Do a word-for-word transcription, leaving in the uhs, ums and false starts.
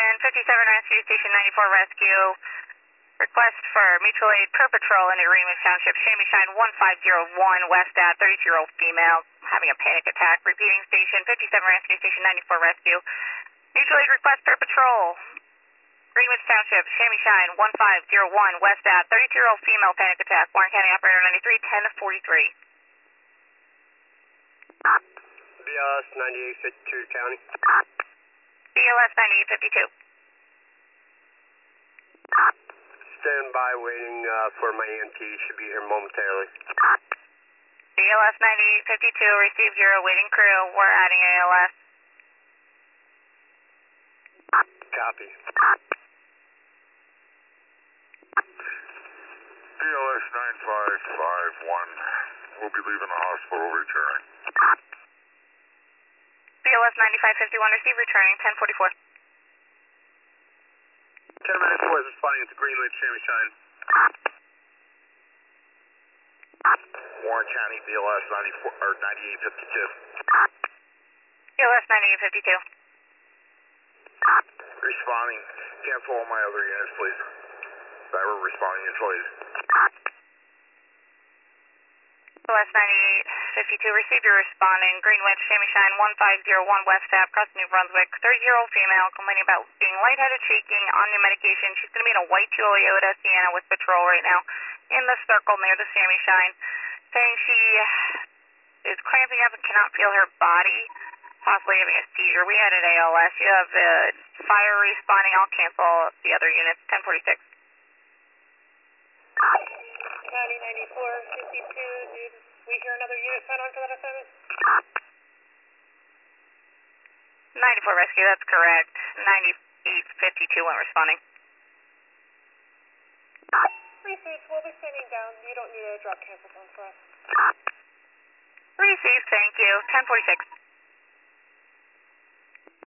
station, fifty-seven Rescue Station ninety-four Rescue. Request for mutual aid per patrol in Greenwich Township, Shammy Shine one five zero one, West at thirty-two-year-old female having a panic attack. Repeating station, fifty-seven Rescue Station ninety-four Rescue. Mutual aid request per patrol. Greenwich Township, Shammy Shine one five zero one, West at thirty-two-year-old female panic attack. Warren County Operator ninety-three ten forty-three. B L S ninety-eight fifty-two County. B L S ninety-eight fifty-two. Stand by waiting uh, for my E M T. Should be here momentarily. B L S ninety-eight fifty-two, received your awaiting crew. We're adding A L S. Copy. B L S nine five five one. We'll be leaving the hospital, returning. B L S ninety-five fifty-one, received, returning, ten forty-four. ten minutes boys responding to Greenwich, Shammy Shine. Warren County, B L S ninety-four or ninety-eight fifty-two. B L S ninety-eight fifty-two. Responding. Cancel all my other units, please. That were responding employees. B L S ninety-eight fifty-two, received your responding. Greenwich, Shammy Shine one five zero one, West Ave, across New Brunswick. thirty-year-old female complaining about being lightheaded, shaking, on new medication. She's going to be in a white Toyota Sienna with patrol right now in the circle near the Shammy Shine, saying she is cramping up and cannot feel her body, possibly having a seizure. We had an A L S. You have uh, fire responding. I'll cancel the other units. ten forty-six. County ninety-four fifty-two, did we hear another unit sign on for that assignment? ninety-four Rescue, that's correct. ninety-eight fifty-two when responding. Received, we'll be standing down. You don't need a drop cancel phone for us. Received, thank you. ten forty-six.